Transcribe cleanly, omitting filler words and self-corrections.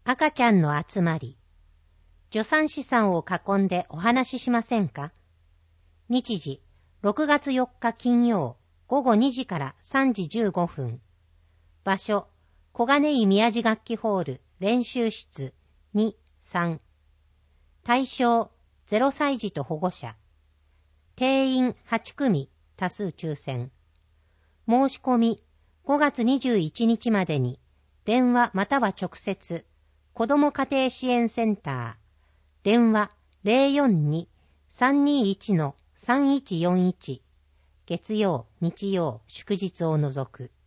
赤ちゃんの集まり。助産師さんを囲んでお話ししませんか？日時、6月4日金曜、午後2時から3時15分。場所、小金井宮地楽器ホール練習室2、3。対象、0歳児と保護者。定員8組、多数抽選。申し込み、5月21日までに、電話または直接、子ども家庭支援センター、電話 042-321-3141、月曜、日曜、祝日を除く。